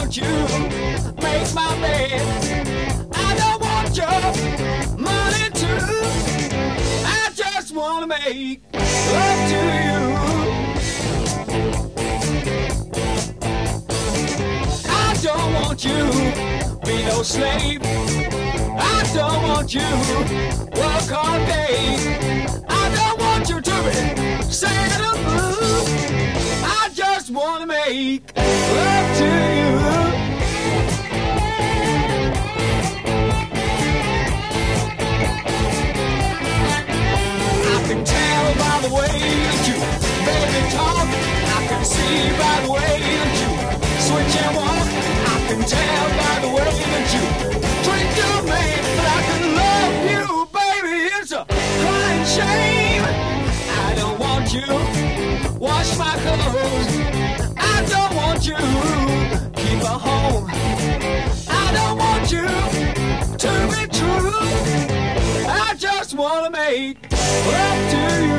want you make my bed. I don't want your money too. I just wanna make love to you. I don't want you be no slave. I don't want you work all day. I don't want you to be sad or blue. I just wanna make love to you. I can tell by the way that you baby talk. I can see by the way that you switch and walk. I can tell by the way that you treat your man. But I can love you, baby, it's a crying shame. I don't want you wash my clothes. I don't want you keep a home. I don't want you to be true. I just wanna make love to you.